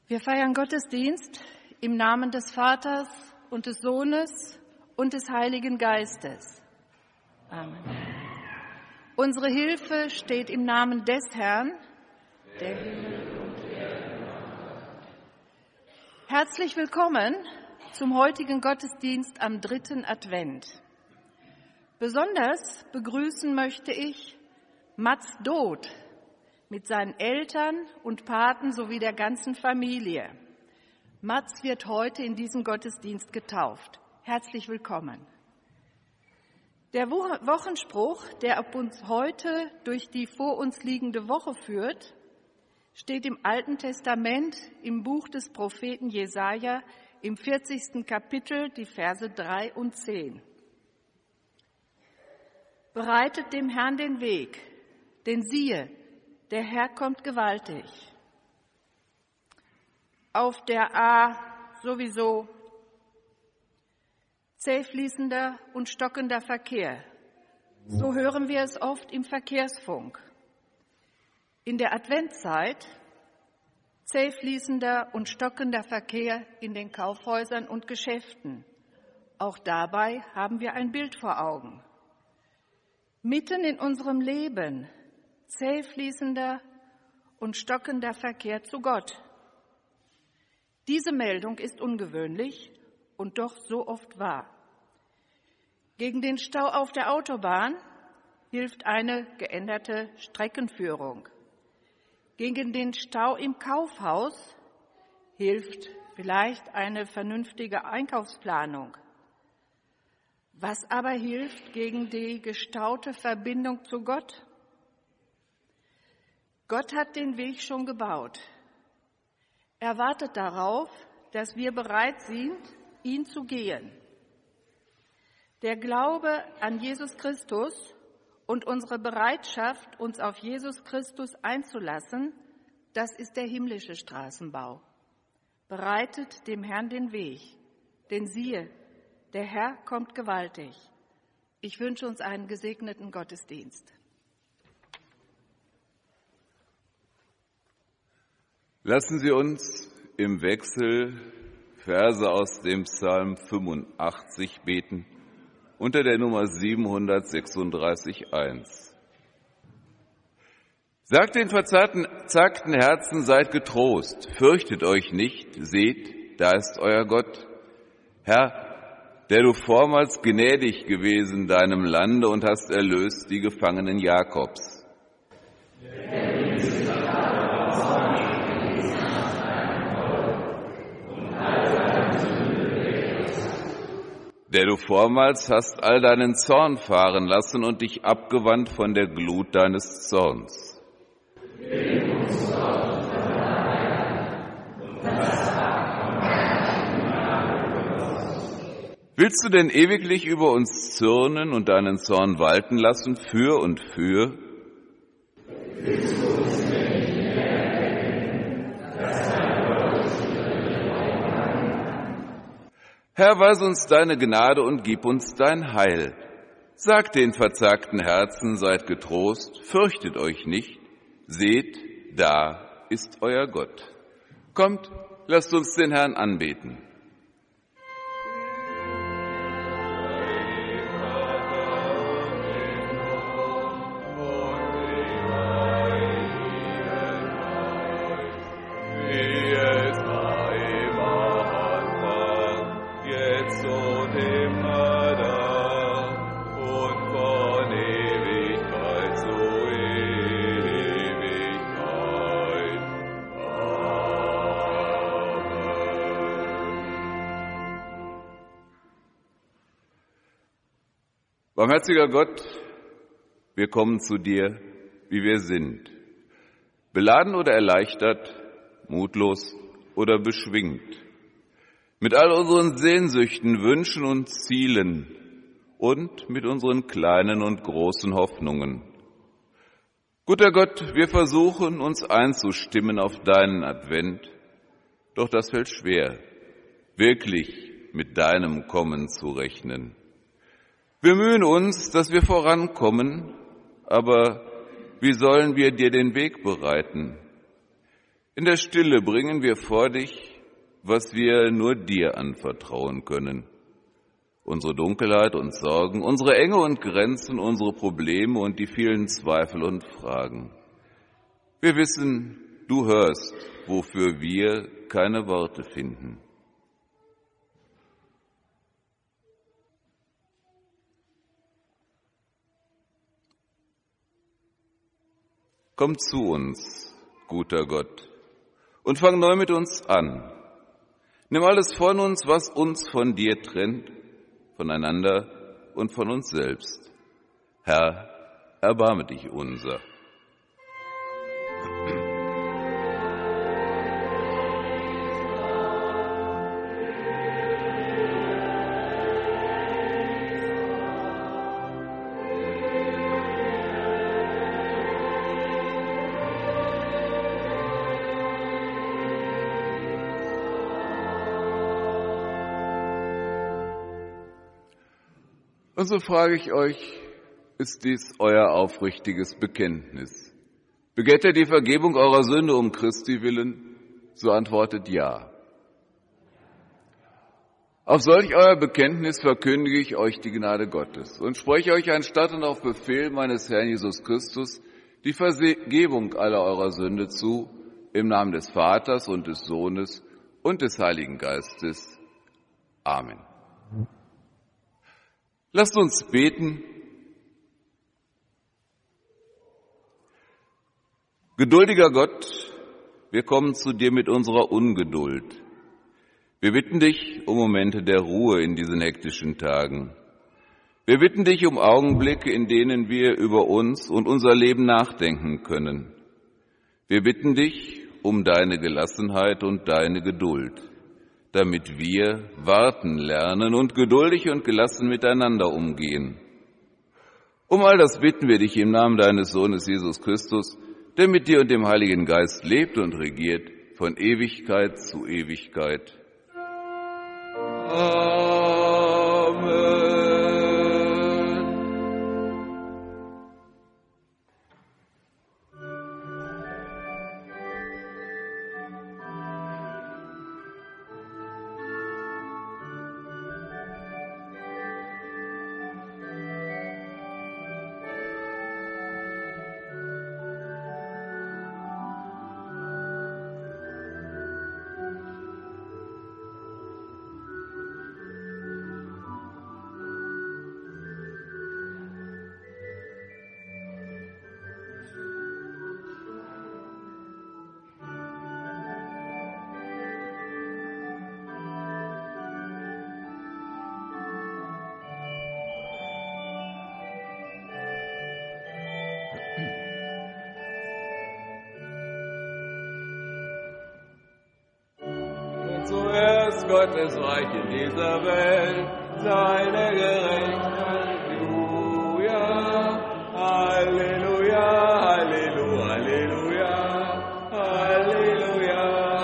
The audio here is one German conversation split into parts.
Wir feiern Gottesdienst im Namen des Vaters und des Sohnes und des Heiligen Geistes. Amen. Unsere Hilfe steht im Namen des Herrn, der Himmel und Erde macht. Herzlich willkommen zum heutigen Gottesdienst am 3. Advent. Besonders begrüßen möchte ich Mats Doth mit seinen Eltern und Paten sowie der ganzen Familie. Mats wird heute in diesem Gottesdienst getauft. Herzlich willkommen. Der Wochenspruch, der ab uns heute durch die vor uns liegende Woche führt, steht im Alten Testament im Buch des Propheten Jesaja im 40. Kapitel, die Verse 3 und 10. Bereitet dem Herrn den Weg, denn siehe, der Herr kommt gewaltig. Auf der A sowieso zäh fließender und stockender Verkehr. So hören wir es oft im Verkehrsfunk. In der Adventszeit zäh fließender und stockender Verkehr in den Kaufhäusern und Geschäften. Auch dabei haben wir ein Bild vor Augen. Mitten in unserem Leben zäh fließender und stockender Verkehr zu Gott. Diese Meldung ist ungewöhnlich und doch so oft wahr. Gegen den Stau auf der Autobahn hilft eine geänderte Streckenführung. Gegen den Stau im Kaufhaus hilft vielleicht eine vernünftige Einkaufsplanung. Was aber hilft gegen die gestaute Verbindung zu Gott? Gott hat den Weg schon gebaut. Er wartet darauf, dass wir bereit sind, ihn zu gehen. Der Glaube an Jesus Christus und unsere Bereitschaft, uns auf Jesus Christus einzulassen, das ist der himmlische Straßenbau. Bereitet dem Herrn den Weg, denn siehe, der Herr kommt gewaltig. Ich wünsche uns einen gesegneten Gottesdienst. Lassen Sie uns im Wechsel Verse aus dem Psalm 85 beten, unter der Nummer 736,1. Sagt den verzagten Herzen, seid getrost, fürchtet euch nicht, seht, da ist euer Gott. Herr, der du vormals gnädig gewesen deinem Lande und hast erlöst die Gefangenen Jakobs. Der du vormals hast all deinen Zorn fahren lassen und dich abgewandt von der Glut deines Zorns. Willst du denn ewiglich über uns zürnen und deinen Zorn walten lassen für und für? Willst du uns nicht mehr erkennen, dass dein Gott uns Herr, weise uns deine Gnade und gib uns dein Heil. Sagt den verzagten Herzen, seid getrost, fürchtet euch nicht, seht, da ist euer Gott. Kommt, lasst uns den Herrn anbeten. Barmherziger Gott, wir kommen zu dir, wie wir sind, beladen oder erleichtert, mutlos oder beschwingt, mit all unseren Sehnsüchten, Wünschen und Zielen und mit unseren kleinen und großen Hoffnungen. Guter Gott, wir versuchen, uns einzustimmen auf deinen Advent, doch das fällt schwer, wirklich mit deinem Kommen zu rechnen. Wir mühen uns, dass wir vorankommen, aber wie sollen wir dir den Weg bereiten? In der Stille bringen wir vor dich, was wir nur dir anvertrauen können. Unsere Dunkelheit und Sorgen, unsere Enge und Grenzen, unsere Probleme und die vielen Zweifel und Fragen. Wir wissen, du hörst, wofür wir keine Worte finden. Komm zu uns, guter Gott, und fang neu mit uns an. Nimm alles von uns, was uns von dir trennt, voneinander und von uns selbst. Herr, erbarme dich unser. Und so frage ich euch, ist dies euer aufrichtiges Bekenntnis? Begeht ihr die Vergebung eurer Sünde um Christi willen? So antwortet ja. Auf solch euer Bekenntnis verkündige ich euch die Gnade Gottes und spreche euch anstatt und auf Befehl meines Herrn Jesus Christus die Vergebung aller eurer Sünde zu, im Namen des Vaters und des Sohnes und des Heiligen Geistes. Amen. Lasst uns beten. Geduldiger Gott, wir kommen zu dir mit unserer Ungeduld. Wir bitten dich um Momente der Ruhe in diesen hektischen Tagen. Wir bitten dich um Augenblicke, in denen wir über uns und unser Leben nachdenken können. Wir bitten dich um deine Gelassenheit und deine Geduld, damit wir warten lernen und geduldig und gelassen miteinander umgehen. Um all das bitten wir dich im Namen deines Sohnes Jesus Christus, der mit dir und dem Heiligen Geist lebt und regiert von Ewigkeit zu Ewigkeit. Amen. Zuerst Gottes Reich in dieser Welt, seine Gerechtigkeit. Halleluja, Halleluja, Halleluja, Halleluja, Halleluja,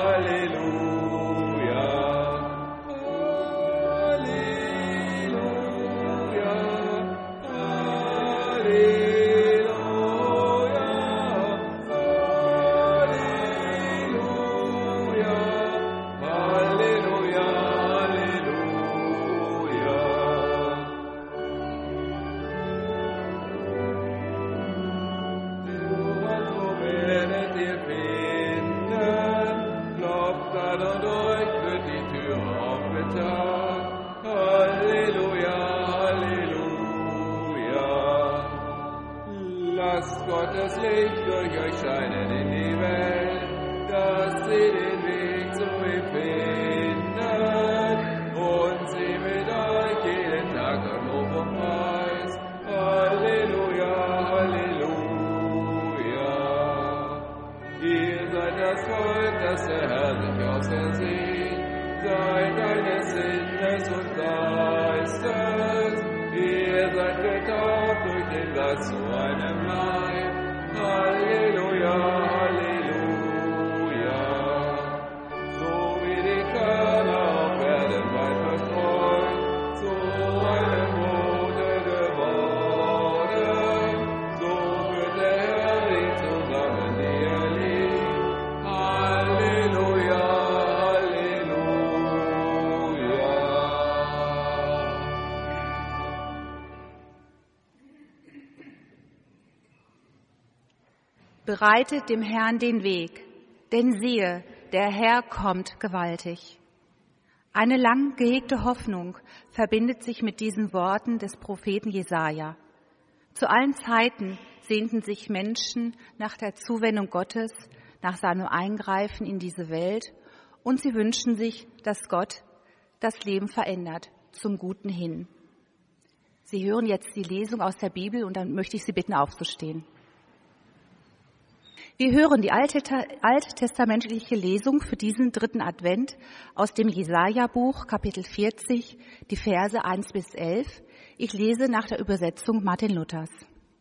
Lasst Gottes Licht durch euch scheinen in die Welt, dass sie den Weg zu ihm findet und sie mit euch jeden Tag an Lob und Preis. Halleluja, Halleluja. Ihr seid das Volk, das der Herr sich ausersieht, seid eines Sinnes und Geistes. Ihr seid getauft durch den Geist zu einem Leib. Halleluja, Halleluja. So wie die Körner auf Erden weit verstreut, zu einem Brote geworden. So führt der Herr sie zusammen, die er liebt. Halleluja. bereitet dem Herrn den Weg, denn siehe, der Herr kommt gewaltig. Eine lang gehegte Hoffnung verbindet sich mit diesen Worten des Propheten Jesaja. Zu allen Zeiten sehnten sich Menschen nach der Zuwendung Gottes, nach seinem Eingreifen in diese Welt, und sie wünschen sich, dass Gott das Leben verändert, zum Guten hin. Sie hören jetzt die Lesung aus der Bibel und dann möchte ich Sie bitten, aufzustehen. Wir hören die alttestamentliche Lesung für diesen 3. Advent aus dem Jesaja-Buch, Kapitel 40, die Verse 1 bis 11. Ich lese nach der Übersetzung Martin Luthers.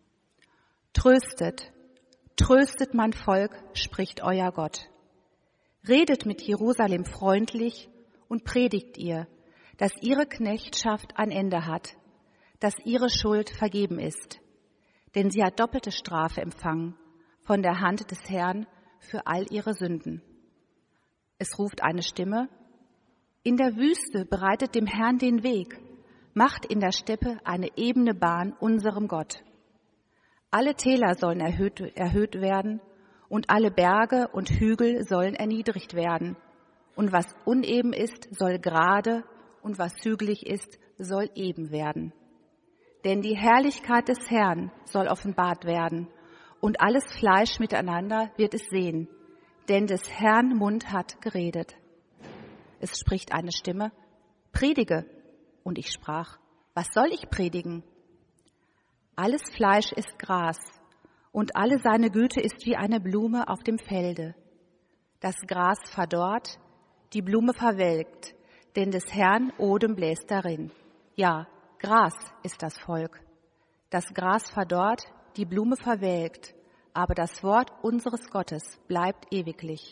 Tröstet, tröstet mein Volk, spricht euer Gott. Redet mit Jerusalem freundlich und predigt ihr, dass ihre Knechtschaft ein Ende hat, dass ihre Schuld vergeben ist. Denn sie hat doppelte Strafe empfangen von der Hand des Herrn für all ihre Sünden. Es ruft eine Stimme: In der Wüste bereitet dem Herrn den Weg, macht in der Steppe eine ebene Bahn unserem Gott. Alle Täler sollen erhöht werden und alle Berge und Hügel sollen erniedrigt werden. Und was uneben ist, soll gerade und was hügelig ist, soll eben werden. Denn die Herrlichkeit des Herrn soll offenbart werden und alles Fleisch miteinander wird es sehen, denn des Herrn Mund hat geredet. Es spricht eine Stimme: Predige. Und ich sprach: Was soll ich predigen? Alles Fleisch ist Gras und alle seine Güte ist wie eine Blume auf dem Felde. Das Gras verdorrt, die Blume verwelkt, denn des Herrn Odem bläst darin. Ja, Gras ist das Volk. Das Gras verdorrt, die Blume verwelkt, aber das Wort unseres Gottes bleibt ewiglich.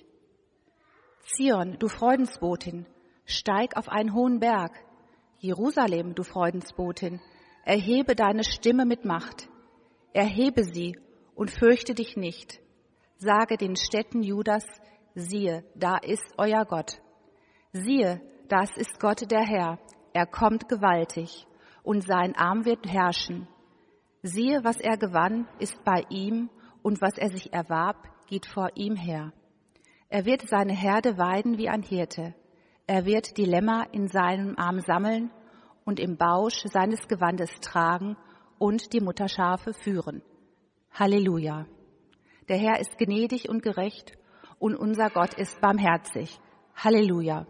Zion, du Freudensbotin, steig auf einen hohen Berg. Jerusalem, du Freudensbotin, erhebe deine Stimme mit Macht. Erhebe sie und fürchte dich nicht. Sage den Städten Judas: Siehe, da ist euer Gott. Siehe, das ist Gott der Herr. Er kommt gewaltig und sein Arm wird herrschen. Siehe, was er gewann, ist bei ihm, und was er sich erwarb, geht vor ihm her. Er wird seine Herde weiden wie ein Hirte. Er wird die Lämmer in seinem Arm sammeln und im Bausch seines Gewandes tragen und die Mutterschafe führen. Halleluja! Der Herr ist gnädig und gerecht und unser Gott ist barmherzig. Halleluja!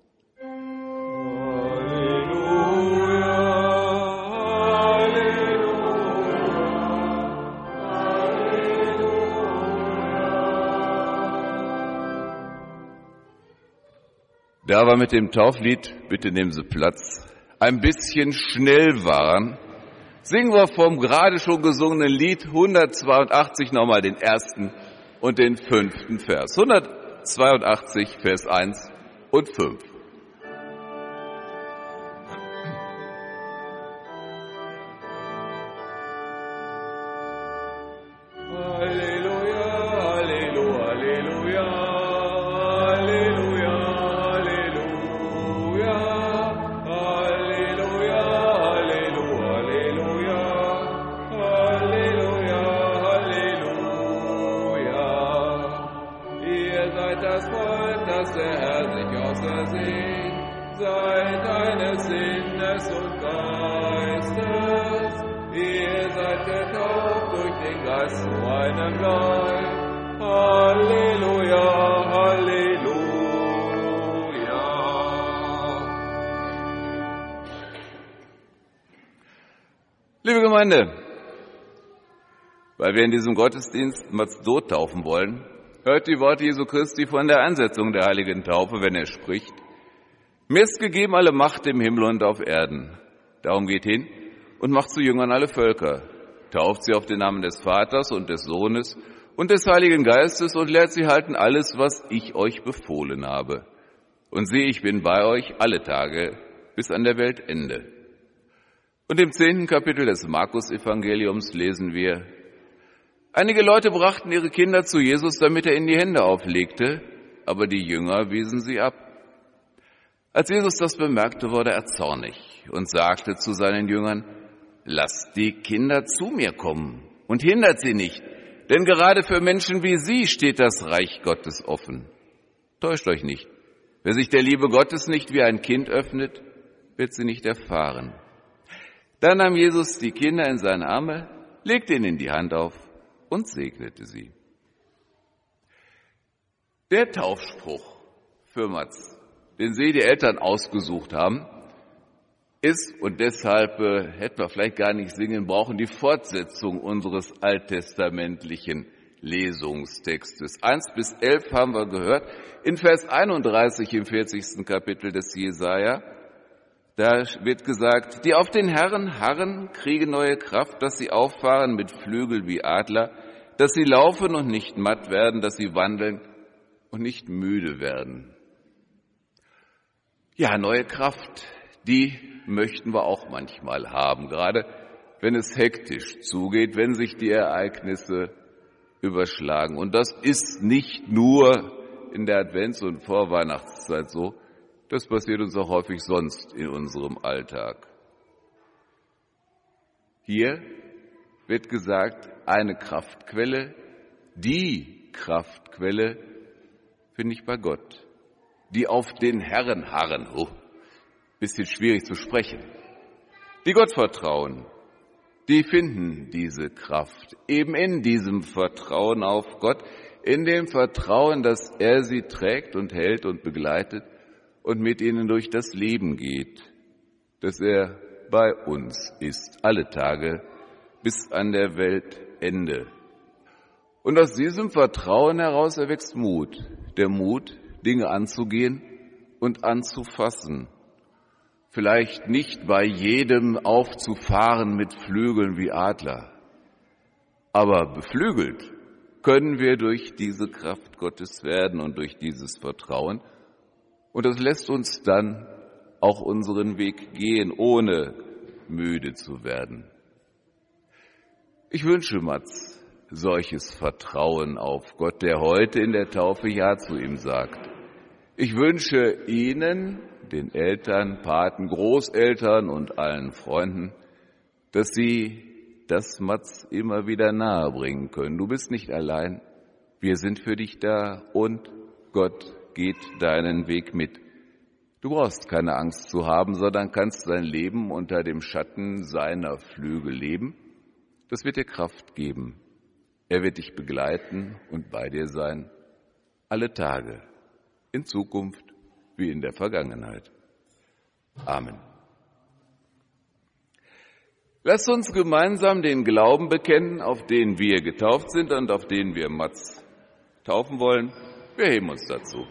Da wir mit dem Tauflied, bitte nehmen Sie Platz, ein bisschen schnell waren, singen wir vom gerade schon gesungenen Lied 182 nochmal den 1. und den 5. Vers. 182, Vers 1 und 5. Liebe Gemeinde, weil wir in diesem Gottesdienst Mazdot taufen wollen, hört die Worte Jesu Christi von der Ansetzung der heiligen Taufe, wenn er spricht: Mir ist gegeben alle Macht im Himmel und auf Erden. Darum geht hin und macht zu Jüngern alle Völker, tauft sie auf den Namen des Vaters und des Sohnes und des Heiligen Geistes und lehrt sie halten alles, was ich euch befohlen habe. Und siehe, ich bin bei euch alle Tage bis an der Weltende. Und im 10. Kapitel des Markus-Evangeliums lesen wir: Einige Leute brachten ihre Kinder zu Jesus, damit er ihnen die Hände auflegte, aber die Jünger wiesen sie ab. Als Jesus das bemerkte, wurde er zornig und sagte zu seinen Jüngern: Lasst die Kinder zu mir kommen und hindert sie nicht, Denn gerade für Menschen wie Sie steht das Reich Gottes offen. Täuscht euch nicht. Wer sich der Liebe Gottes nicht wie ein Kind öffnet, wird sie nicht erfahren. Dann nahm Jesus die Kinder in seine Arme, legte ihnen die Hand auf und segnete sie. Der Taufspruch für Mats, den Sie, die Eltern, ausgesucht haben, ist, und deshalb hätten wir vielleicht gar nicht singen brauchen, die Fortsetzung unseres alttestamentlichen Lesungstextes. 1-11 haben wir gehört. In Vers 31 im 40. Kapitel des Jesaja, da wird gesagt, die auf den Herrn harren, kriegen neue Kraft, dass sie auffahren mit Flügel wie Adler, dass sie laufen und nicht matt werden, dass sie wandeln und nicht müde werden. Ja, neue Kraft, die möchten wir auch manchmal haben, gerade wenn es hektisch zugeht, wenn sich die Ereignisse überschlagen. Und das ist nicht nur in der Advents- und Vorweihnachtszeit so, das passiert uns auch häufig sonst in unserem Alltag. Hier wird gesagt, eine Kraftquelle, die Kraftquelle finde ich bei Gott, die auf den Herrn harren. Bisschen schwierig zu sprechen. Die Gott vertrauen, die finden diese Kraft eben in diesem Vertrauen auf Gott, in dem Vertrauen, dass er sie trägt und hält und begleitet und mit ihnen durch das Leben geht, dass er bei uns ist, alle Tage bis an der Weltende. Und aus diesem Vertrauen heraus erwächst Mut, der Mut, Dinge anzugehen und anzufassen. Vielleicht nicht bei jedem aufzufahren mit Flügeln wie Adler, aber beflügelt können wir durch diese Kraft Gottes werden und durch dieses Vertrauen. Und das lässt uns dann auch unseren Weg gehen, ohne müde zu werden. Ich wünsche Mats solches Vertrauen auf Gott, der heute in der Taufe Ja zu ihm sagt. Ich wünsche Ihnen, den Eltern, Paten, Großeltern und allen Freunden, dass Sie das Mats immer wieder nahe bringen können. Du bist nicht allein, wir sind für dich da und Gott geht deinen Weg mit. Du brauchst keine Angst zu haben, sondern kannst dein Leben unter dem Schatten seiner Flügel leben. Das wird dir Kraft geben. Er wird dich begleiten und bei dir sein, alle Tage, in Zukunft wie in der Vergangenheit. Amen. Lasst uns gemeinsam den Glauben bekennen, auf den wir getauft sind und auf den wir Mats taufen wollen. Wir heben uns dazu.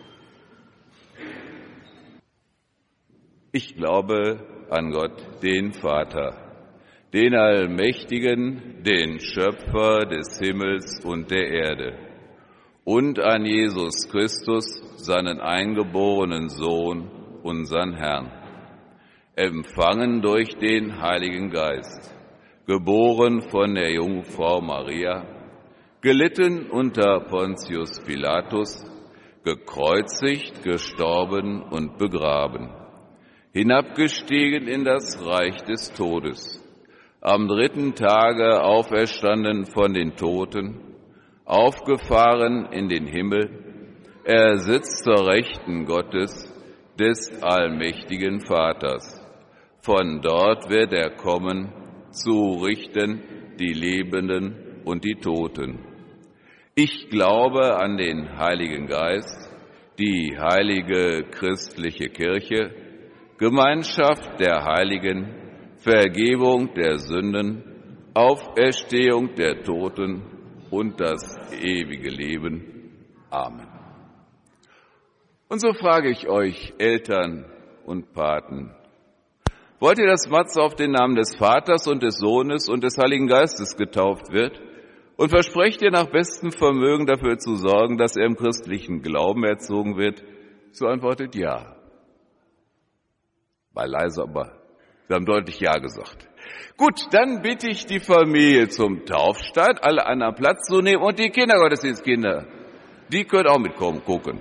Ich glaube an Gott, den Vater, den Allmächtigen, den Schöpfer des Himmels und der Erde, und an Jesus Christus, seinen eingeborenen Sohn, unseren Herrn, empfangen durch den Heiligen Geist, geboren von der Jungfrau Maria, gelitten unter Pontius Pilatus, gekreuzigt, gestorben und begraben, hinabgestiegen in das Reich des Todes, am 3. Tage auferstanden von den Toten, aufgefahren in den Himmel, er sitzt zur Rechten Gottes, des allmächtigen Vaters. Von dort wird er kommen, zu richten die Lebenden und die Toten. Ich glaube an den Heiligen Geist, die heilige christliche Kirche, Gemeinschaft der Heiligen, Vergebung der Sünden, Auferstehung der Toten und das ewige Leben. Amen. Und so frage ich euch, Eltern und Paten, wollt ihr, dass Mats auf den Namen des Vaters und des Sohnes und des Heiligen Geistes getauft wird? Und versprecht ihr nach bestem Vermögen dafür zu sorgen, dass er im christlichen Glauben erzogen wird? So antwortet ja. War leise, aber sie haben deutlich Ja gesagt. Gut, dann bitte ich die Familie zum Taufstand, alle an einen Platz zu nehmen und die Kindergottesdienstkinder, die können auch mitkommen, gucken.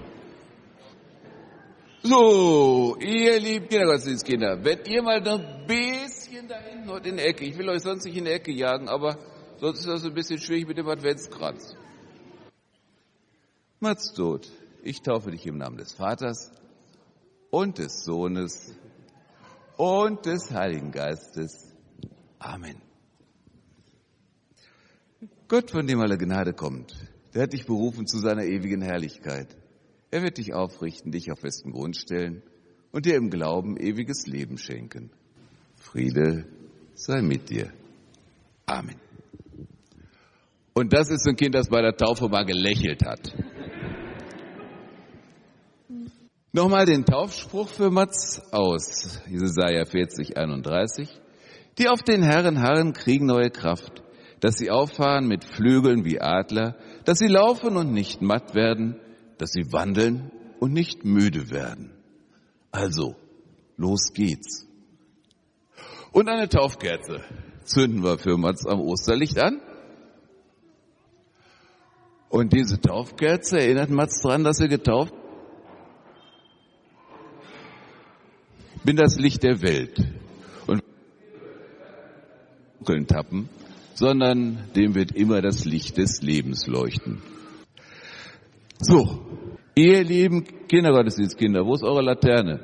So, ihr lieben Kindergottesdienstkinder, wenn ihr mal noch ein bisschen da hinten in der Ecke, ich will euch sonst nicht in der Ecke jagen, aber sonst ist das ein bisschen schwierig mit dem Adventskranz. Mats tot, ich taufe dich im Namen des Vaters und des Sohnes und des Heiligen Geistes. Amen. Gott, von dem alle Gnade kommt, der hat dich berufen zu seiner ewigen Herrlichkeit. Er wird dich aufrichten, dich auf festen Grund stellen und dir im Glauben ewiges Leben schenken. Friede sei mit dir. Amen. Und das ist ein Kind, das bei der Taufe mal gelächelt hat. Nochmal den Taufspruch für Mats aus Jesaja 40, 31. Die auf den Herrn harren, kriegen neue Kraft, dass sie auffahren mit Flügeln wie Adler, dass sie laufen und nicht matt werden, dass sie wandeln und nicht müde werden. Also, los geht's. Und eine Taufkerze zünden wir für Mats am Osterlicht an. Und diese Taufkerze erinnert Mats daran, dass er getauft ist. Ich bin das Licht der Welt. Und dunkeln tappen, sondern dem wird immer das Licht des Lebens leuchten. So, ihr lieben Kindergottesdienstkinder, wo ist eure Laterne?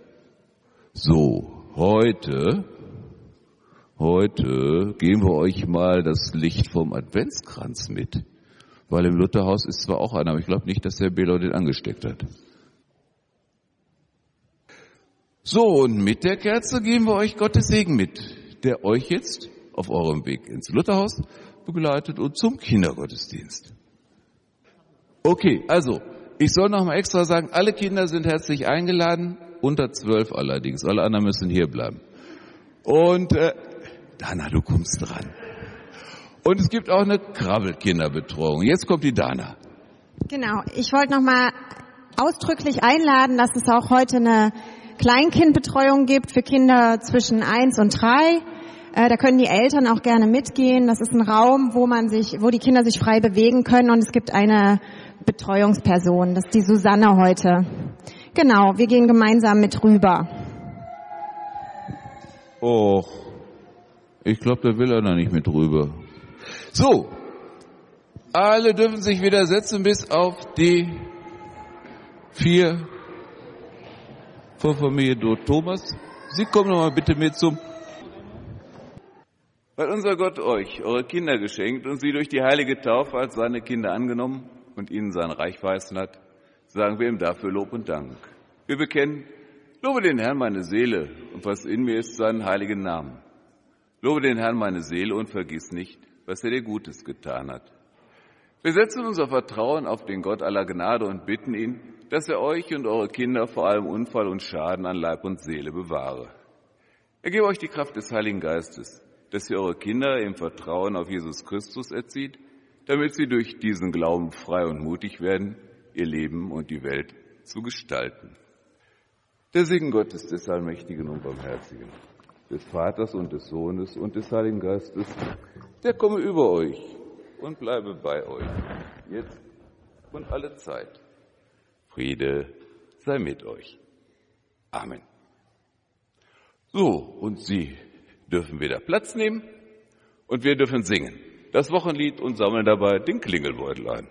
So, heute geben wir euch mal das Licht vom Adventskranz mit. Weil im Lutherhaus ist zwar auch einer, aber ich glaube nicht, dass der Belo den angesteckt hat. So, und mit der Kerze geben wir euch Gottes Segen mit, der euch jetzt auf eurem Weg ins Lutherhaus begleitet und zum Kindergottesdienst. Okay, also, ich soll noch mal extra sagen, alle Kinder sind herzlich eingeladen, unter 12 allerdings, alle anderen müssen hier bleiben. Und, Dana, du kommst dran. Und es gibt auch eine Krabbelkinderbetreuung. Jetzt kommt die Dana. Genau, ich wollte noch mal ausdrücklich einladen, dass es auch heute eine Kleinkindbetreuung gibt für Kinder zwischen 1 und 3. Da können die Eltern auch gerne mitgehen. Das ist ein Raum, wo die Kinder sich frei bewegen können, und es gibt eine Betreuungsperson. Das ist die Susanne heute. Genau, wir gehen gemeinsam mit rüber. Och, ich glaube, da will er noch nicht mit rüber. So, alle dürfen sich wieder setzen, bis auf die 4 von Familie Dot Thomas. Sie kommen noch mal bitte mit zum... Weil unser Gott euch eure Kinder geschenkt und sie durch die heilige Taufe als seine Kinder angenommen und ihnen sein Reich verheißen hat, sagen wir ihm dafür Lob und Dank. Wir bekennen, lobe den Herrn meine Seele und was in mir ist, seinen heiligen Namen. Lobe den Herrn meine Seele und vergiss nicht, was er dir Gutes getan hat. Wir setzen unser Vertrauen auf den Gott aller Gnade und bitten ihn, dass er euch und eure Kinder vor allem Unfall und Schaden an Leib und Seele bewahre. Er gebe euch die Kraft des Heiligen Geistes, dass ihr eure Kinder im Vertrauen auf Jesus Christus erzieht, damit sie durch diesen Glauben frei und mutig werden, ihr Leben und die Welt zu gestalten. Der Segen Gottes, des Allmächtigen und Barmherzigen, des Vaters und des Sohnes und des Heiligen Geistes, der komme über euch und bleibe bei euch, jetzt und alle Zeit. Friede sei mit euch. Amen. So, und Sie dürfen wieder Platz nehmen und wir dürfen singen das Wochenlied und sammeln dabei den Klingelbeutel ein.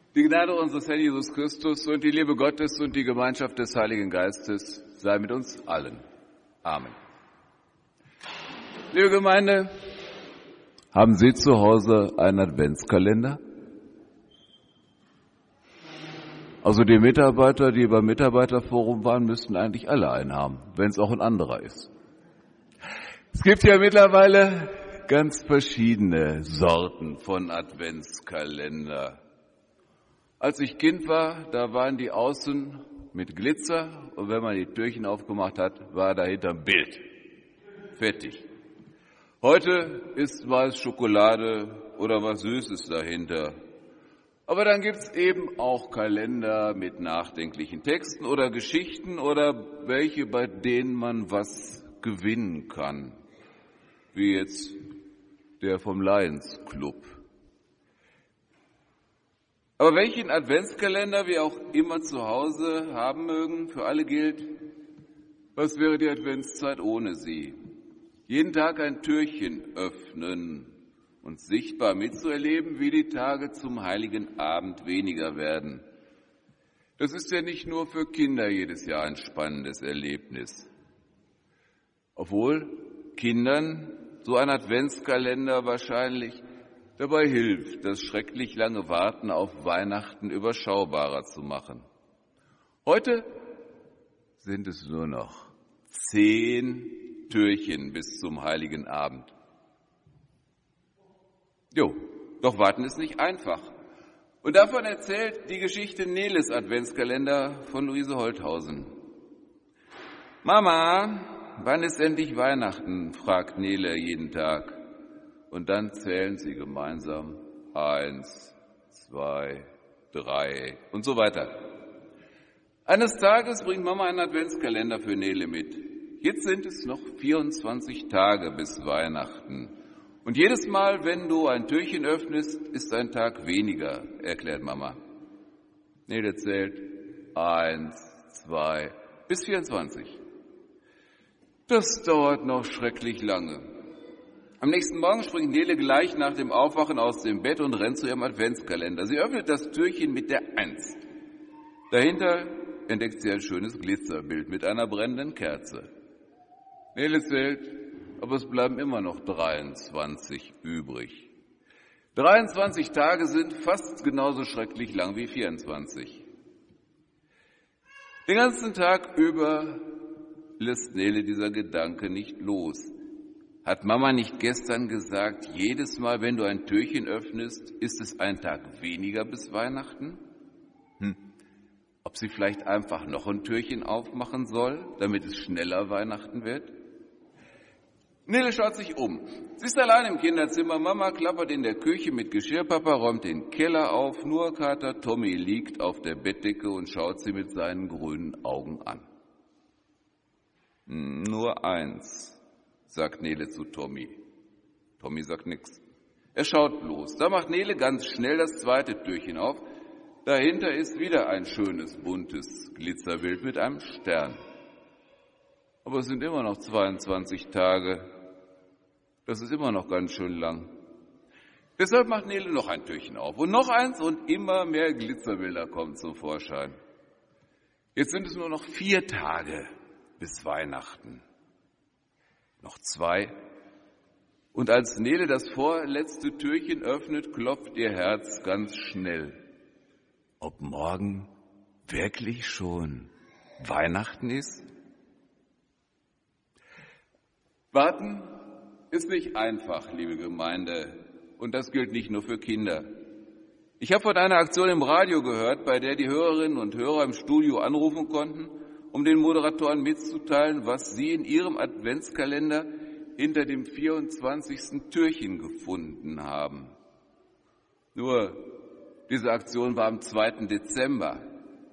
Die Gnade unseres Herrn Jesus Christus und die Liebe Gottes und die Gemeinschaft des Heiligen Geistes sei mit uns allen. Amen. Liebe Gemeinde, haben Sie zu Hause einen Adventskalender? Also die Mitarbeiter, die beim Mitarbeiterforum waren, müssten eigentlich alle einen haben, wenn es auch ein anderer ist. Es gibt ja mittlerweile ganz verschiedene Sorten von Adventskalender. Als ich Kind war, da waren die außen mit Glitzer und wenn man die Türchen aufgemacht hat, war dahinter ein Bild. Fertig. Heute ist meist Schokolade oder was Süßes dahinter. Aber dann gibt's eben auch Kalender mit nachdenklichen Texten oder Geschichten oder welche, bei denen man was gewinnen kann. Wie jetzt der vom Lions Club. Aber welchen Adventskalender wir auch immer zu Hause haben mögen, für alle gilt, was wäre die Adventszeit ohne sie? Jeden Tag ein Türchen öffnen und sichtbar mitzuerleben, wie die Tage zum Heiligen Abend weniger werden. Das ist ja nicht nur für Kinder jedes Jahr ein spannendes Erlebnis. Obwohl Kindern so ein Adventskalender wahrscheinlich dabei hilft, das schrecklich lange Warten auf Weihnachten überschaubarer zu machen. Heute sind es nur noch 10 Türchen bis zum Heiligen Abend. Jo, doch warten ist nicht einfach. Und davon erzählt die Geschichte Neles Adventskalender von Luise Holthausen. Mama, wann ist endlich Weihnachten? Fragt Nele jeden Tag. Und dann zählen sie gemeinsam 1, 2, 3 und so weiter. Eines Tages bringt Mama einen Adventskalender für Nele mit. Jetzt sind es noch 24 Tage bis Weihnachten. Und jedes Mal, wenn du ein Türchen öffnest, ist ein Tag weniger, erklärt Mama. Nele zählt 1, 2 bis 24. Das dauert noch schrecklich lange. Am nächsten Morgen springt Nele gleich nach dem Aufwachen aus dem Bett und rennt zu ihrem Adventskalender. Sie öffnet das Türchen mit der 1. Dahinter entdeckt sie ein schönes Glitzerbild mit einer brennenden Kerze. Nele zählt, aber es bleiben immer noch 23 übrig. 23 Tage sind fast genauso schrecklich lang wie 24. Den ganzen Tag über lässt Nele dieser Gedanke nicht los. Hat Mama nicht gestern gesagt, jedes Mal, wenn du ein Türchen öffnest, ist es ein Tag weniger bis Weihnachten? Ob sie vielleicht einfach noch ein Türchen aufmachen soll, damit es schneller Weihnachten wird? Nele schaut sich um. Sie ist allein im Kinderzimmer. Mama klappert in der Küche mit Geschirr. Papa räumt den Keller auf. Nur Kater Tommy liegt auf der Bettdecke und schaut sie mit seinen grünen Augen an. Nur 1, sagt Nele zu Tommy. Tommy sagt nichts. Er schaut bloß. Da macht Nele ganz schnell das zweite Türchen auf. Dahinter ist wieder ein schönes, buntes Glitzerbild mit einem Stern. Aber es sind immer noch 22 Tage. Das ist immer noch ganz schön lang. Deshalb macht Nele noch ein Türchen auf und noch eins und immer mehr Glitzerbilder kommen zum Vorschein. Jetzt sind es nur noch 4 Tage bis Weihnachten. Noch 2. Und als Nele das vorletzte Türchen öffnet, klopft ihr Herz ganz schnell. Ob morgen wirklich schon Weihnachten ist? Warten ist nicht einfach, liebe Gemeinde. Und das gilt nicht nur für Kinder. Ich habe von einer Aktion im Radio gehört, bei der die Hörerinnen und Hörer im Studio anrufen konnten, um den Moderatoren mitzuteilen, was sie in ihrem Adventskalender hinter dem 24. Türchen gefunden haben. Nur, diese Aktion war am 2. Dezember.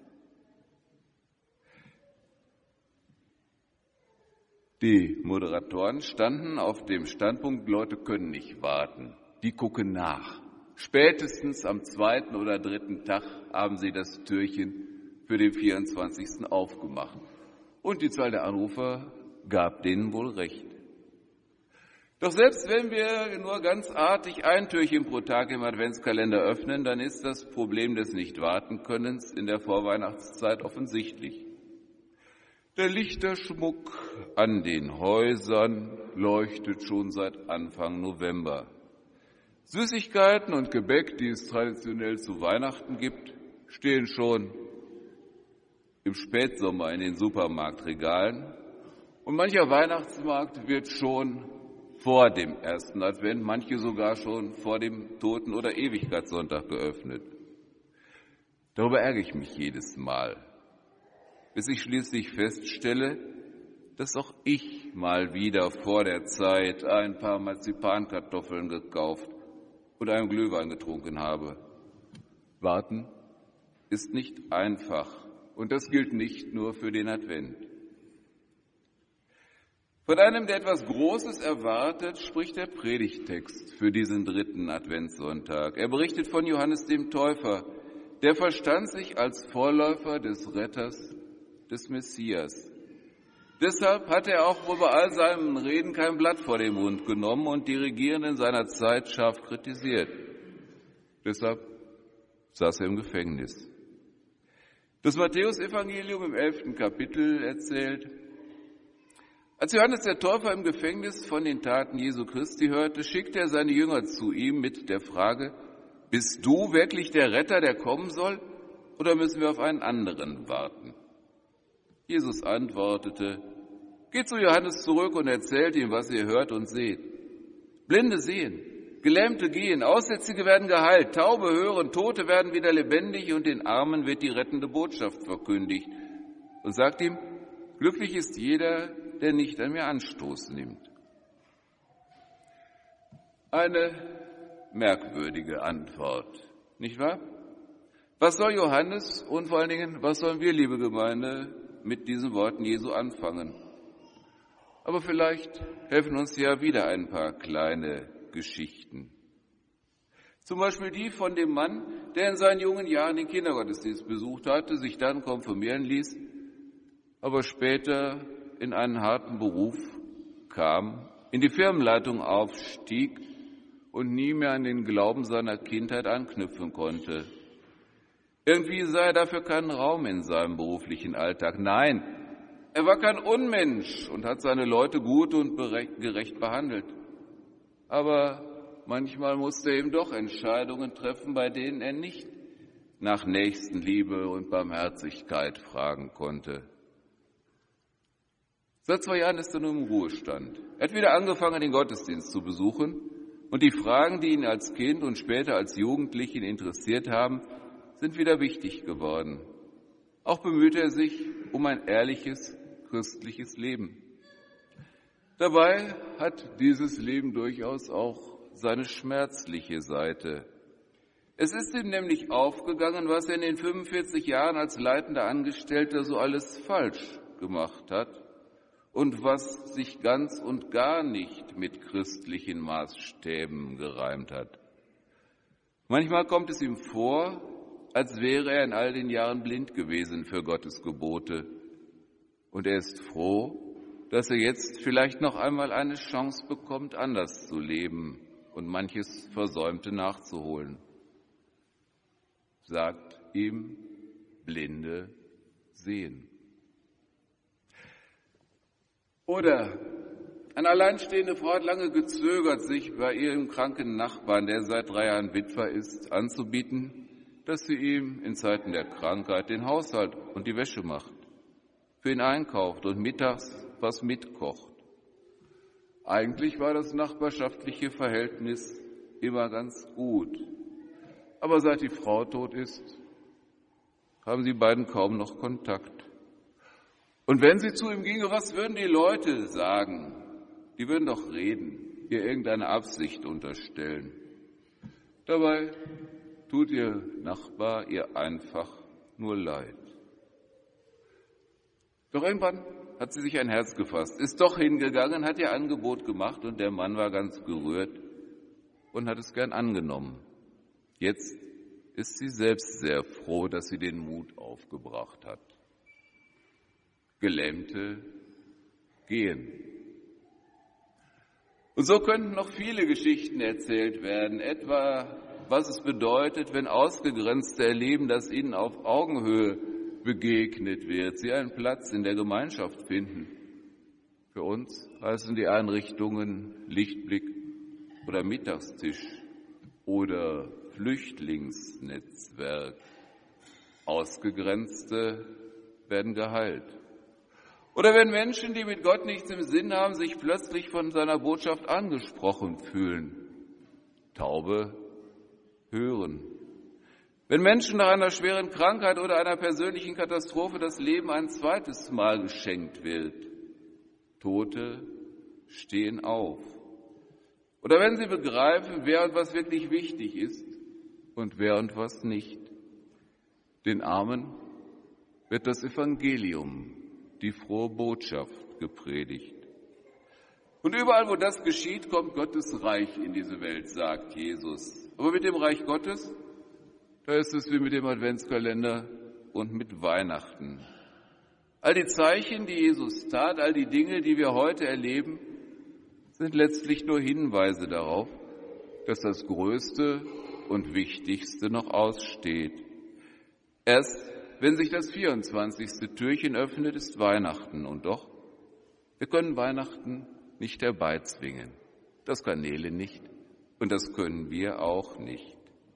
Die Moderatoren standen auf dem Standpunkt, Leute können nicht warten, die gucken nach. Spätestens am 2. oder 3. Tag haben sie das Türchen für den 24. aufgemacht. Und die Zahl der Anrufer gab denen wohl recht. Doch selbst wenn wir nur ganz artig ein Türchen pro Tag im Adventskalender öffnen, dann ist das Problem des Nicht-Warten-Könnens in der Vorweihnachtszeit offensichtlich. Der Lichterschmuck an den Häusern leuchtet schon seit Anfang November. Süßigkeiten und Gebäck, die es traditionell zu Weihnachten gibt, stehen schon im Spätsommer in den Supermarktregalen. Und mancher Weihnachtsmarkt wird schon vor dem ersten Advent, manche sogar schon vor dem Toten- oder Ewigkeitssonntag geöffnet. Darüber ärgere ich mich jedes Mal, bis ich schließlich feststelle, dass auch ich mal wieder vor der Zeit ein paar Marzipankartoffeln gekauft und einen Glühwein getrunken habe. Warten ist nicht einfach und das gilt nicht nur für den Advent. Von einem, der etwas Großes erwartet, spricht der Predigttext für diesen 3. Adventssonntag. Er berichtet von Johannes dem Täufer, der verstand sich als Vorläufer des Retters, des Messias. Deshalb hat er auch bei all seinen Reden kein Blatt vor den Mund genommen und die Regierenden seiner Zeit scharf kritisiert. Deshalb saß er im Gefängnis. Das Matthäusevangelium im 11. Kapitel erzählt: Als Johannes der Täufer im Gefängnis von den Taten Jesu Christi hörte, schickte er seine Jünger zu ihm mit der Frage: Bist du wirklich der Retter, der kommen soll, oder müssen wir auf einen anderen warten? Jesus antwortete: Geht zu Johannes zurück und erzählt ihm, was ihr hört und seht. Blinde sehen, Gelähmte gehen, Aussätzige werden geheilt, Taube hören, Tote werden wieder lebendig und den Armen wird die rettende Botschaft verkündigt. Und sagt ihm: Glücklich ist jeder, der nicht an mir Anstoß nimmt. Eine merkwürdige Antwort, nicht wahr? Was soll Johannes und vor allen Dingen, was sollen wir, liebe Gemeinde, mit diesen Worten Jesu anfangen? Aber vielleicht helfen uns ja wieder ein paar kleine Geschichten. Zum Beispiel die von dem Mann, der in seinen jungen Jahren den Kindergottesdienst besucht hatte, sich dann konfirmieren ließ, aber später in einen harten Beruf kam, in die Firmenleitung aufstieg und nie mehr an den Glauben seiner Kindheit anknüpfen konnte. Irgendwie sah er dafür keinen Raum in seinem beruflichen Alltag. Nein, er war kein Unmensch und hat seine Leute gut und gerecht behandelt. Aber manchmal musste er eben doch Entscheidungen treffen, bei denen er nicht nach Nächstenliebe und Barmherzigkeit fragen konnte. Seit 2 Jahren ist er nun im Ruhestand. Er hat wieder angefangen, den Gottesdienst zu besuchen. Und die Fragen, die ihn als Kind und später als Jugendlichen interessiert haben, sind wieder wichtig geworden. Auch bemüht er sich um ein ehrliches, christliches Leben. Dabei hat dieses Leben durchaus auch seine schmerzliche Seite. Es ist ihm nämlich aufgegangen, was er in den 45 Jahren als leitender Angestellter so alles falsch gemacht hat und was sich ganz und gar nicht mit christlichen Maßstäben gereimt hat. Manchmal kommt es ihm vor, als wäre er in all den Jahren blind gewesen für Gottes Gebote. Und er ist froh, dass er jetzt vielleicht noch einmal eine Chance bekommt, anders zu leben und manches Versäumte nachzuholen. Sagt ihm: Blinde sehen. Oder eine alleinstehende Frau hat lange gezögert, sich bei ihrem kranken Nachbarn, der seit 3 Jahren Witwer ist, anzubieten, dass sie ihm in Zeiten der Krankheit den Haushalt und die Wäsche macht, für ihn einkauft und mittags was mitkocht. Eigentlich war das nachbarschaftliche Verhältnis immer ganz gut. Aber seit die Frau tot ist, haben die beiden kaum noch Kontakt. Und wenn sie zu ihm ginge, was würden die Leute sagen? Die würden doch reden, ihr irgendeine Absicht unterstellen. Dabei tut ihr Nachbar ihr einfach nur leid. Doch irgendwann hat sie sich ein Herz gefasst, ist doch hingegangen, hat ihr Angebot gemacht und der Mann war ganz gerührt und hat es gern angenommen. Jetzt ist sie selbst sehr froh, dass sie den Mut aufgebracht hat. Gelähmte gehen. Und so könnten noch viele Geschichten erzählt werden, etwa was es bedeutet, wenn Ausgegrenzte erleben, dass ihnen auf Augenhöhe begegnet wird, sie einen Platz in der Gemeinschaft finden. Für uns heißen die Einrichtungen Lichtblick oder Mittagstisch oder Flüchtlingsnetzwerk. Ausgegrenzte werden geheilt. Oder wenn Menschen, die mit Gott nichts im Sinn haben, sich plötzlich von seiner Botschaft angesprochen fühlen. Taube hören. Wenn Menschen nach einer schweren Krankheit oder einer persönlichen Katastrophe das Leben ein zweites Mal geschenkt wird. Tote stehen auf. Oder wenn sie begreifen, wer und was wirklich wichtig ist und wer und was nicht. Den Armen wird das Evangelium, die frohe Botschaft, gepredigt. Und überall, wo das geschieht, kommt Gottes Reich in diese Welt, sagt Jesus. Aber mit dem Reich Gottes, da ist es wie mit dem Adventskalender und mit Weihnachten. All die Zeichen, die Jesus tat, all die Dinge, die wir heute erleben, sind letztlich nur Hinweise darauf, dass das Größte und Wichtigste noch aussteht. Erst wenn sich das 24. Türchen öffnet, ist Weihnachten. Und doch, wir können Weihnachten nicht herbeizwingen. Das kann Nele nicht und das können wir auch nicht.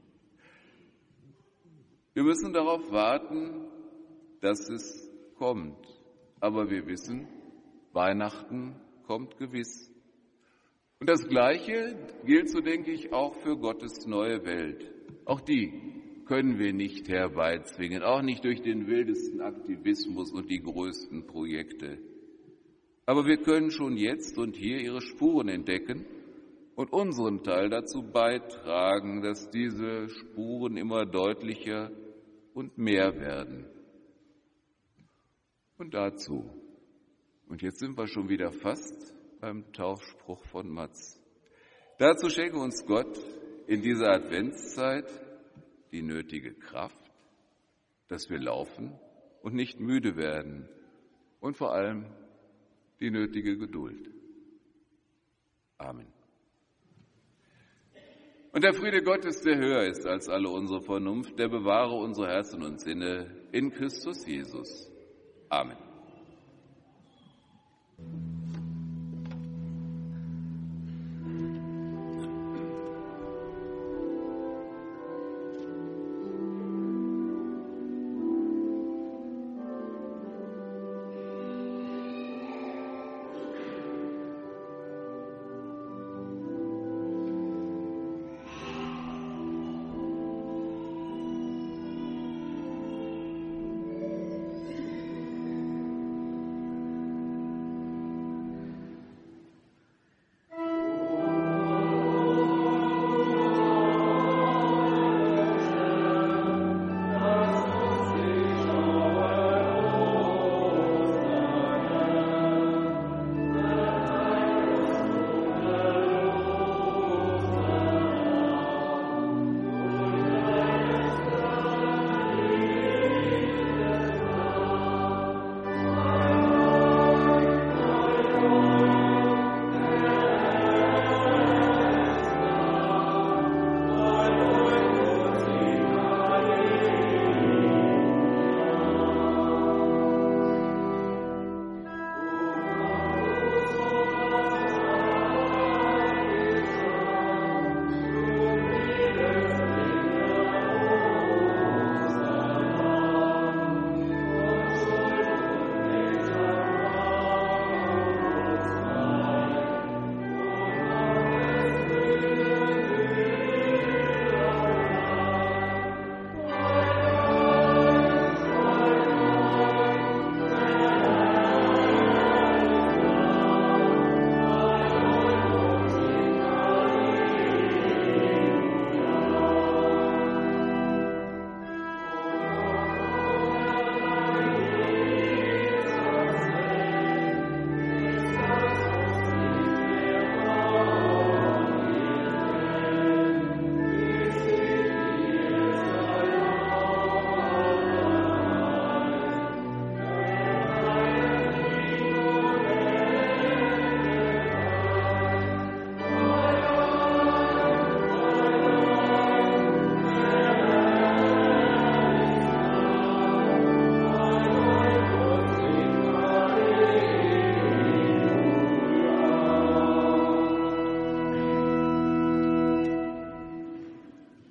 Wir müssen darauf warten, dass es kommt. Aber wir wissen, Weihnachten kommt gewiss. Und das Gleiche gilt, so denke ich, auch für Gottes neue Welt. Auch die können wir nicht herbeizwingen, auch nicht durch den wildesten Aktivismus und die größten Projekte. Aber wir können schon jetzt und hier ihre Spuren entdecken und unseren Teil dazu beitragen, dass diese Spuren immer deutlicher und mehr werden. Und dazu, und jetzt sind wir schon wieder fast beim Taufspruch von Mats, dazu schenke uns Gott in dieser Adventszeit die nötige Kraft, dass wir laufen und nicht müde werden und vor allem die nötige Geduld. Amen. Und der Friede Gottes, der höher ist als alle unsere Vernunft, der bewahre unsere Herzen und Sinne in Christus Jesus. Amen.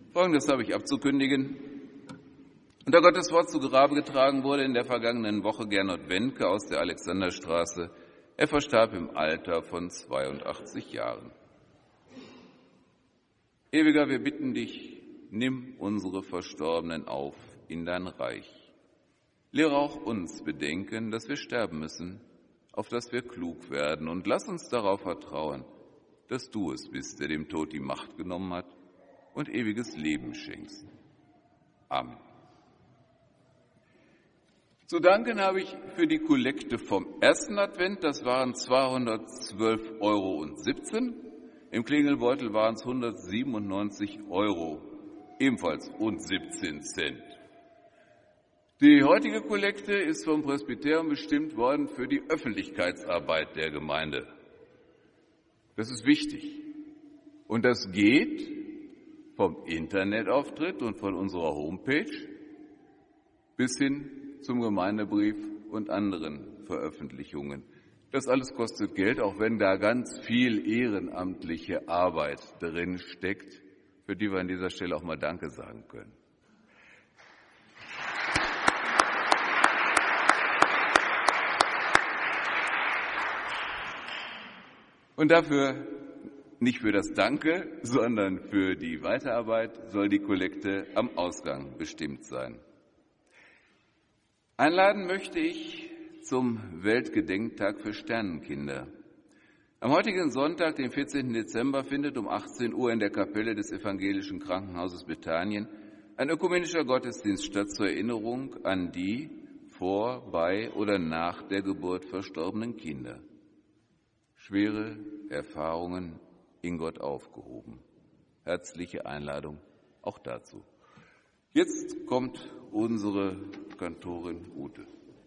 Folgendes habe ich abzukündigen. Und da Gottes Wort zu Grabe getragen wurde in der vergangenen Woche Gernot Wendke aus der Alexanderstraße. Er verstarb im Alter von 82 Jahren. Ewiger, wir bitten dich, nimm unsere Verstorbenen auf in dein Reich. Lehre auch uns bedenken, dass wir sterben müssen, auf dass wir klug werden. Und lass uns darauf vertrauen, dass du es bist, der dem Tod die Macht genommen hat und ewiges Leben schenkst. Amen. Zu danken habe ich für die Kollekte vom ersten Advent, das waren 212,17 €. Im Klingelbeutel waren es 197 €, ebenfalls und 17 Cent. Die heutige Kollekte ist vom Presbyterium bestimmt worden für die Öffentlichkeitsarbeit der Gemeinde. Das ist wichtig. Und das geht vom Internetauftritt und von unserer Homepage bis hin zum Gemeindebrief und anderen Veröffentlichungen. Das alles kostet Geld, auch wenn da ganz viel ehrenamtliche Arbeit drin steckt, für die wir an dieser Stelle auch mal Danke sagen können. Und dafür, nicht für das Danke, sondern für die Weiterarbeit, soll die Kollekte am Ausgang bestimmt sein. Einladen möchte ich zum Weltgedenktag für Sternenkinder. Am heutigen Sonntag, den 14. Dezember, findet um 18 Uhr in der Kapelle des Evangelischen Krankenhauses Bethanien ein ökumenischer Gottesdienst statt zur Erinnerung an die vor, bei oder nach der Geburt verstorbenen Kinder. Schwere Erfahrungen in Gott aufgehoben. Herzliche Einladung auch dazu. Jetzt kommt unsere Kantorin Ute.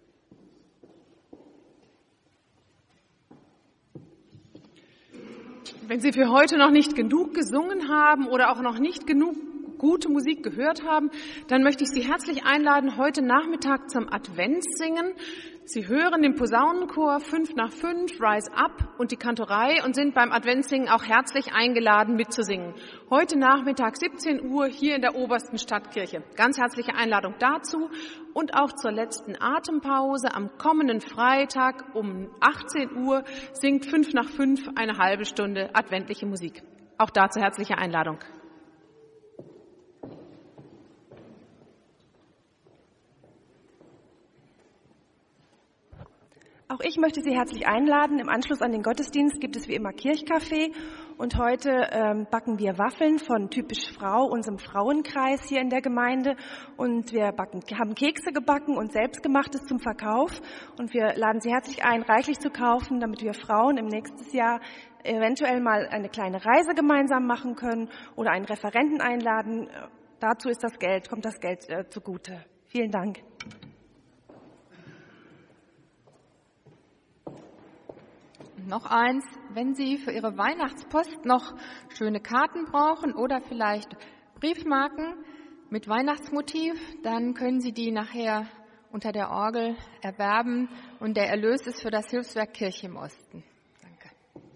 Wenn Sie für heute noch nicht genug gesungen haben oder auch noch nicht genug gute Musik gehört haben, dann möchte ich Sie herzlich einladen, heute Nachmittag zum Adventssingen. Sie hören den Posaunenchor 5 nach 5, Rise Up und die Kantorei und sind beim Adventssingen auch herzlich eingeladen mitzusingen. Heute Nachmittag 17 Uhr hier in der Obersten Stadtkirche. Ganz herzliche Einladung dazu und auch zur letzten Atempause am kommenden Freitag um 18 Uhr singt 5 nach 5 eine halbe Stunde adventliche Musik. Auch dazu herzliche Einladung. Auch ich möchte Sie herzlich einladen. Im Anschluss an den Gottesdienst gibt es wie immer Kirchkaffee. Und heute backen wir Waffeln von Typisch Frau, unserem Frauenkreis hier in der Gemeinde. Und wir haben Kekse gebacken und selbstgemachtes zum Verkauf. Und wir laden Sie herzlich ein, reichlich zu kaufen, damit wir Frauen im nächsten Jahr eventuell mal eine kleine Reise gemeinsam machen können oder einen Referenten einladen. Dazu kommt das Geld zugute. Vielen Dank. Noch eins, wenn Sie für Ihre Weihnachtspost noch schöne Karten brauchen oder vielleicht Briefmarken mit Weihnachtsmotiv, dann können Sie die nachher unter der Orgel erwerben und der Erlös ist für das Hilfswerk Kirche im Osten. Danke.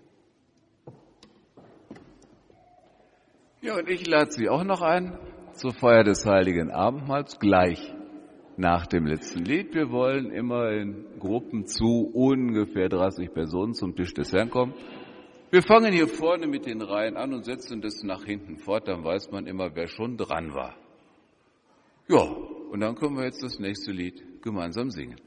Ja, und ich lade Sie auch noch ein zur Feier des Heiligen Abendmahls gleich nach dem letzten Lied. Wir wollen immer in Gruppen zu ungefähr 30 Personen zum Tisch des Herrn kommen. Wir fangen hier vorne mit den Reihen an und setzen das nach hinten fort, dann weiß man immer, wer schon dran war. Ja, und dann können wir jetzt das nächste Lied gemeinsam singen.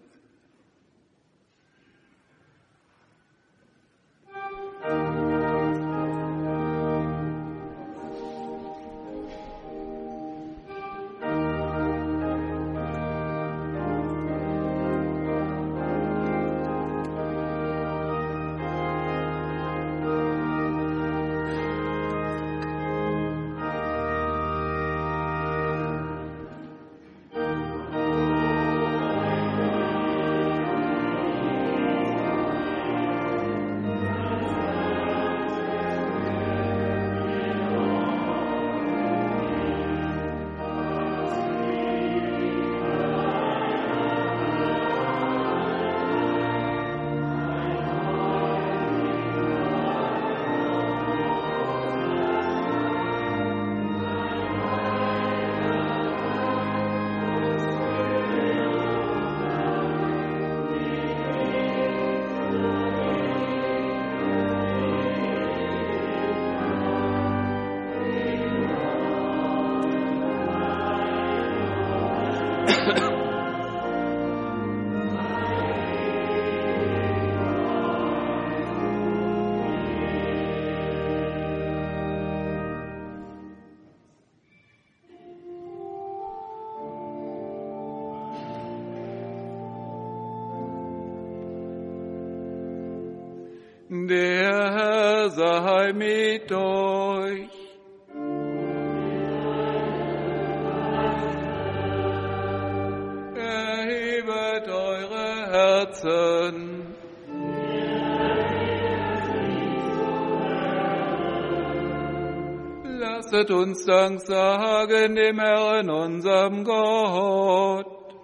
Der Herr sei mit euch. Erhebet eure Herzen. Lasset uns Dank sagen dem Herrn, unserem Gott.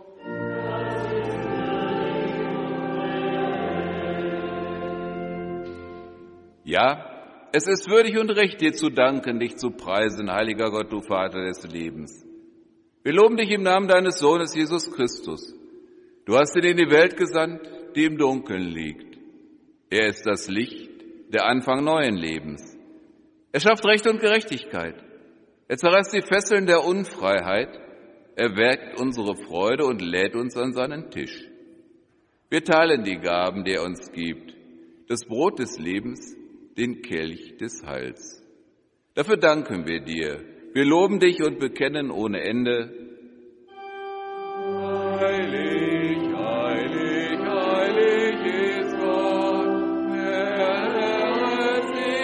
Ja, es ist würdig und recht, dir zu danken, dich zu preisen, heiliger Gott, du Vater des Lebens. Wir loben dich im Namen deines Sohnes Jesus Christus. Du hast ihn in die Welt gesandt, die im Dunkeln liegt. Er ist das Licht, der Anfang neuen Lebens. Er schafft Recht und Gerechtigkeit. Er zerreißt die Fesseln der Unfreiheit. Er weckt unsere Freude und lädt uns an seinen Tisch. Wir teilen die Gaben, die er uns gibt, das Brot des Lebens, den Kelch des Heils. Dafür danken wir dir. Wir loben dich und bekennen ohne Ende: Heilig, heilig, heilig ist Gott, der Herr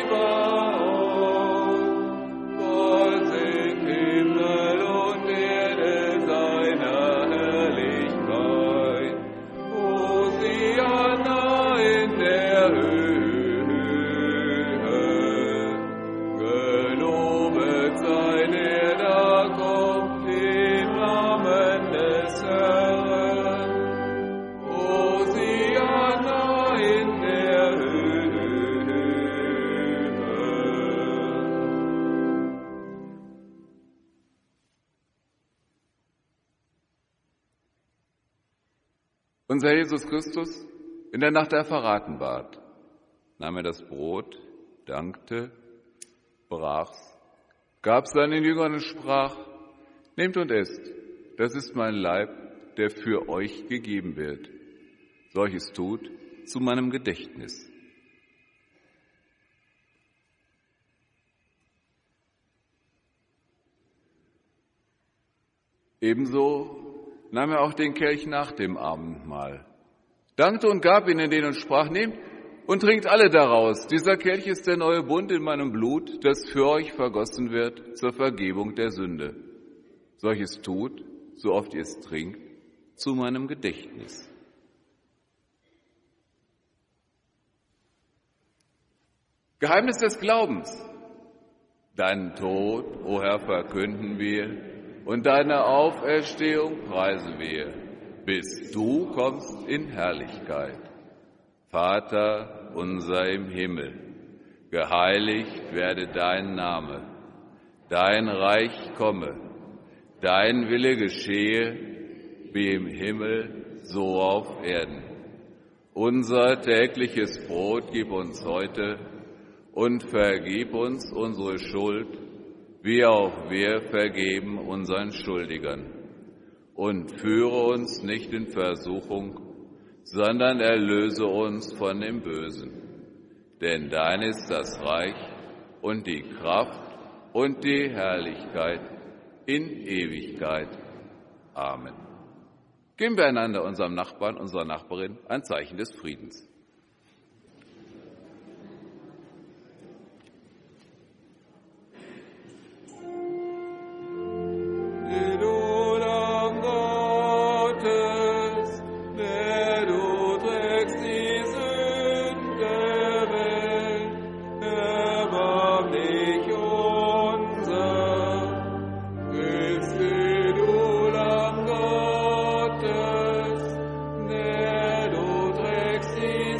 Zebaoth. Voll sind Himmel und Erde seiner Herrlichkeit. Hosianna in der Höhe. Unser Herr Jesus Christus, in der Nacht, da er verraten ward, nahm er das Brot, dankte, brach's, gab's seinen Jüngern und sprach: Nehmt und esst, das ist mein Leib, der für euch gegeben wird. Solches tut zu meinem Gedächtnis. Ebenso nahm er auch den Kelch nach dem Abendmahl, dankte und gab ihn den und sprach: Nehmt und trinkt alle daraus. Dieser Kelch ist der neue Bund in meinem Blut, das für euch vergossen wird zur Vergebung der Sünde. Solches tut, so oft ihr es trinkt, zu meinem Gedächtnis. Geheimnis des Glaubens. Deinen Tod, o Herr, verkünden wir, und deine Auferstehung preisen wir, bis du kommst in Herrlichkeit. Vater unser im Himmel, geheiligt werde dein Name, dein Reich komme, dein Wille geschehe, wie im Himmel, so auf Erden. Unser tägliches Brot gib uns heute und vergib uns unsere Schuld, wie auch wir vergeben unseren Schuldigern. Und führe uns nicht in Versuchung, sondern erlöse uns von dem Bösen. Denn dein ist das Reich und die Kraft und die Herrlichkeit in Ewigkeit. Amen. Geben wir einander, unserem Nachbarn, unserer Nachbarin, ein Zeichen des Friedens. See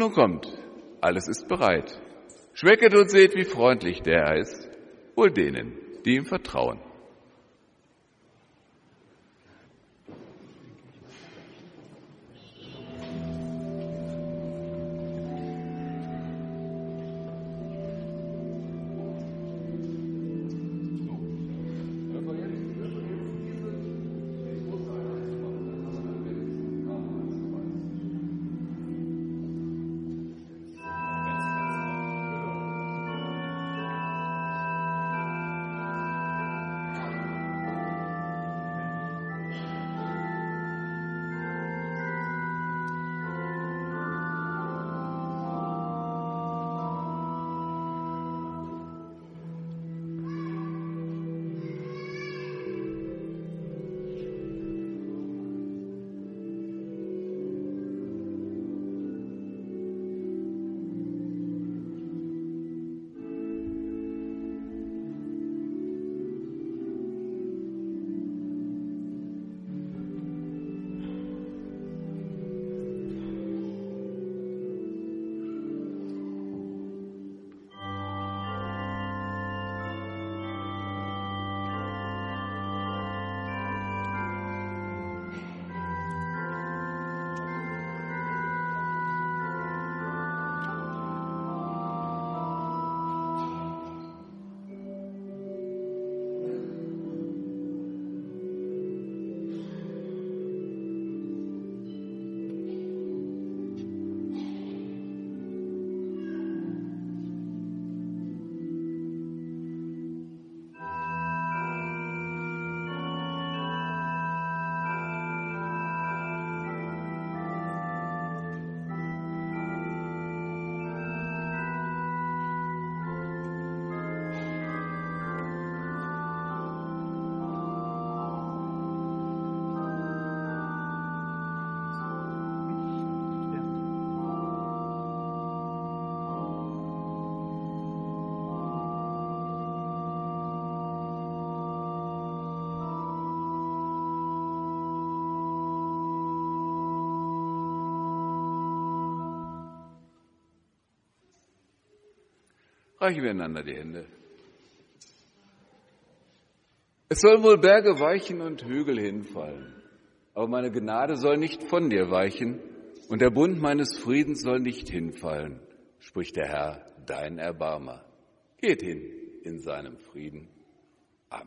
nun kommt, alles ist bereit. Schmecket und seht, wie freundlich der Herr ist, wohl denen, die ihm vertrauen. Reichen wir einander die Hände. Es sollen wohl Berge weichen und Hügel hinfallen, aber meine Gnade soll nicht von dir weichen und der Bund meines Friedens soll nicht hinfallen, spricht der Herr, dein Erbarmer. Geht hin in seinem Frieden. Amen.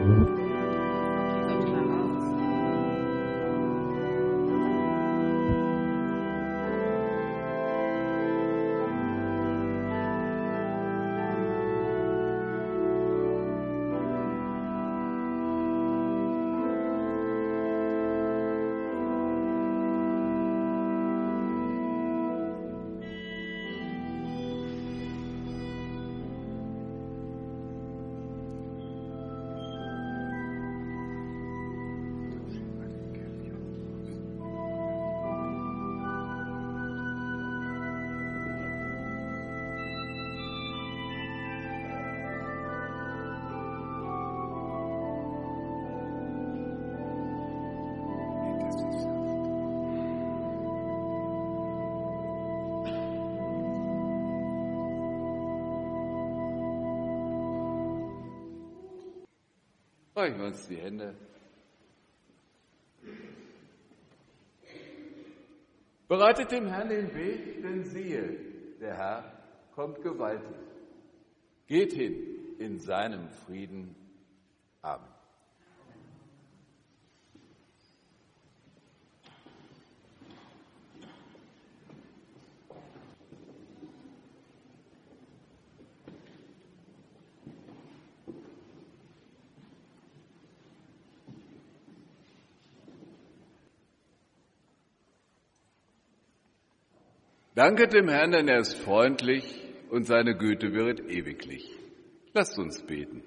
Reichen wir uns die Hände. Bereitet dem Herrn den Weg, denn siehe, der Herr kommt gewaltig. Geht hin in seinem Frieden. Amen. Danket dem Herrn, denn er ist freundlich und seine Güte währet ewiglich. Lasst uns beten.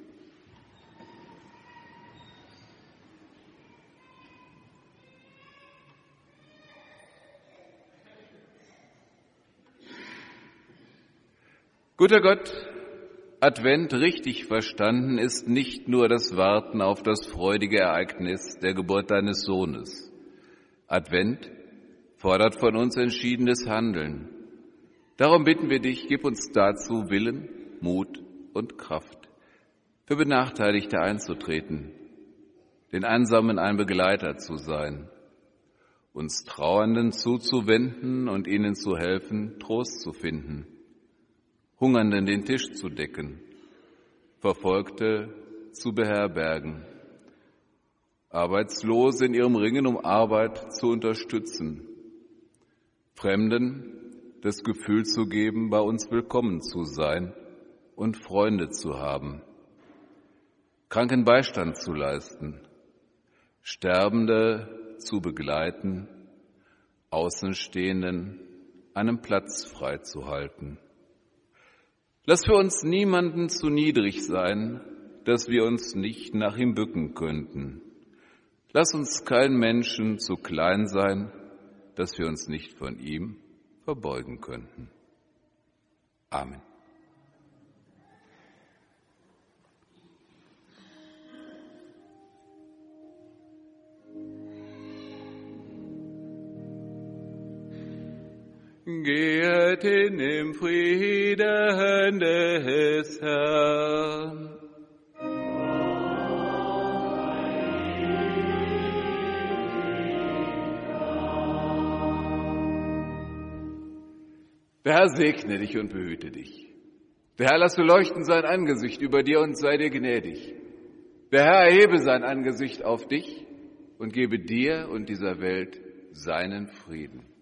Guter Gott, Advent richtig verstanden ist nicht nur das Warten auf das freudige Ereignis der Geburt deines Sohnes. Advent fordert von uns entschiedenes Handeln. Darum bitten wir dich, gib uns dazu Willen, Mut und Kraft, für Benachteiligte einzutreten, den Einsamen ein Begleiter zu sein, uns Trauernden zuzuwenden und ihnen zu helfen, Trost zu finden, Hungernden den Tisch zu decken, Verfolgte zu beherbergen, Arbeitslose in ihrem Ringen um Arbeit zu unterstützen, Fremden das Gefühl zu geben, bei uns willkommen zu sein und Freunde zu haben, Kranken Beistand zu leisten, Sterbende zu begleiten, Außenstehenden einen Platz freizuhalten. Lass für uns niemanden zu niedrig sein, dass wir uns nicht nach ihm bücken könnten. Lass uns kein Menschen zu klein sein, dass wir uns nicht von ihm verbeugen könnten. Amen. Geht hin im Frieden des Herrn. Der Herr segne dich und behüte dich. Der Herr lasse leuchten sein Angesicht über dir und sei dir gnädig. Der Herr erhebe sein Angesicht auf dich und gebe dir und dieser Welt seinen Frieden.